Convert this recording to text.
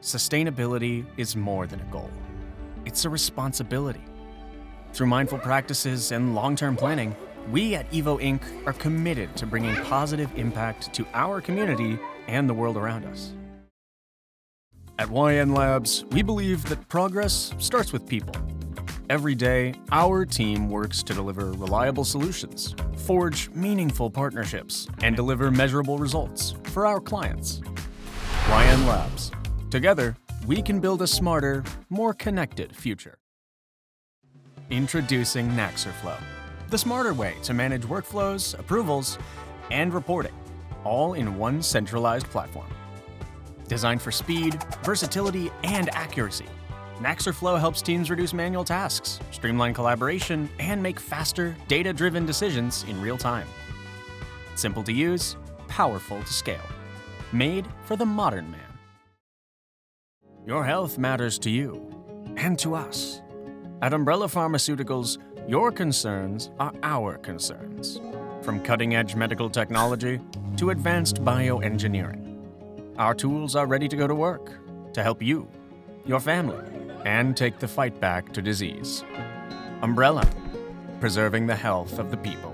sustainability is more than a goal. It's a responsibility. Through mindful practices and long-term planning, we at Evo Inc. are committed to bringing positive impact to our community and the world around us. At YN Labs, we believe that progress starts with people. Every day, our team works to deliver reliable solutions, forge meaningful partnerships, and deliver measurable results for our clients. YN Labs. Together, we can build a smarter, more connected future. Introducing Naxerflow, the smarter way to manage workflows, approvals, and reporting, all in one centralized platform. Designed for speed, versatility, and accuracy, Naxerflow helps teams reduce manual tasks, streamline collaboration, and make faster, data-driven decisions in real time. Simple to use, powerful to scale. Made for the modern man. Your health matters to you and to us. At Umbrella Pharmaceuticals, your concerns are our concerns. From cutting-edge medical technology to advanced bioengineering, our tools are ready to go to work to help you, your family, and take the fight back to disease. Umbrella, preserving the health of the people.